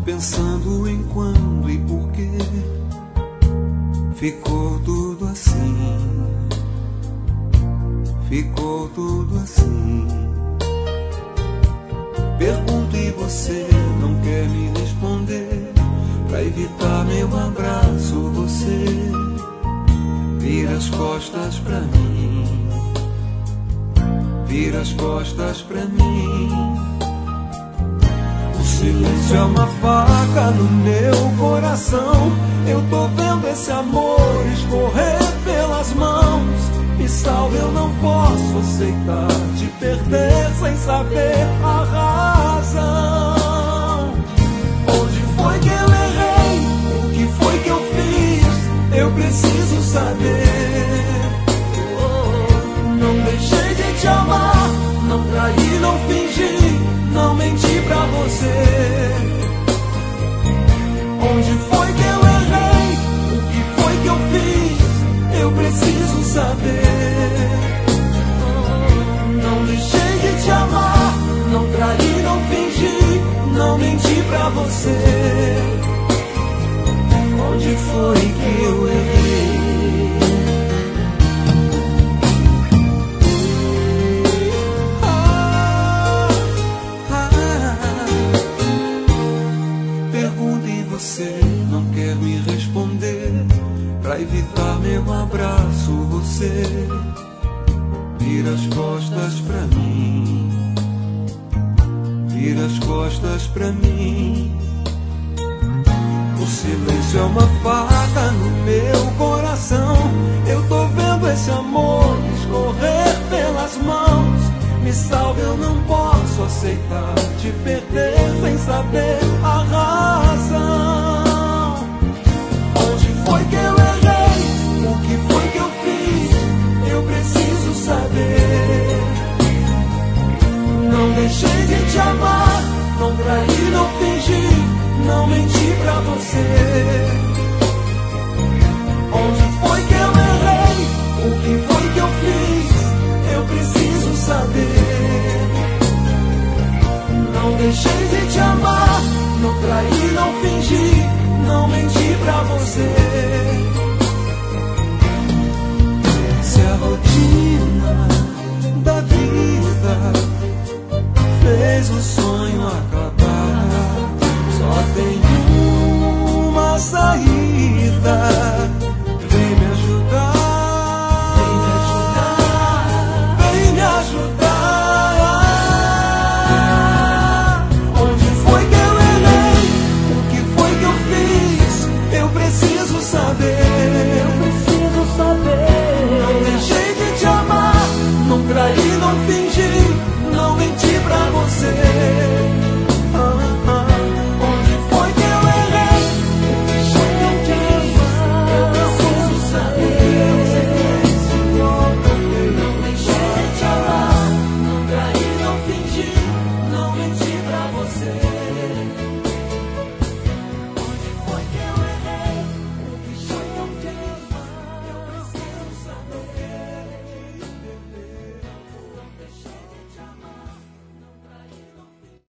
pensando em quando e por que ficou tudo assim. Ficou tudo assim. Pergunto e você não quer me responder. Pra evitar meu abraço você vira as costas pra mim. Vira as costas pra mim. O silêncio é uma faca no meu coração. Eu tô vendo esse amor escorrer pelas mãos. Me salve, eu não posso aceitar te perder sem saber a razão. Onde foi que eu errei? O que foi que eu fiz? Eu preciso saber. Não deixei de te amar, não traí, não fingi, não menti pra você. Onde foi que eu errei? O que foi que eu fiz? Eu preciso saber. Não deixei de te amar, não traí, não fingi, não menti pra você. Onde foi que eu errei? Pergunta e você não quer me responder. Pra evitar meu abraço você vira as costas pra mim. Vira as costas pra mim. O silêncio é uma faca no meu coração. Eu tô vendo esse amor escorrer pelas mãos. Me salve, eu não posso aceitar te perder sem saber a razão. Onde foi que eu errei? O que foi que eu fiz? Eu preciso saber. Não deixei de te amar, não traí, não fingi, não menti pra você. Onde foi que eu errei? O que foi que eu fiz? Eu preciso saber. Não deixei de te amar, não traí, não fingi, não menti pra você. Se a rotina da vida fez o sonho acabar, só tem uma saída. Vem me ajudar, vem me ajudar, vem me ajudar. Onde foi que eu errei? O que foi que eu fiz? Eu preciso saber. Eu preciso saber. Não deixei de te amar, não traí, não fingi, não menti pra você.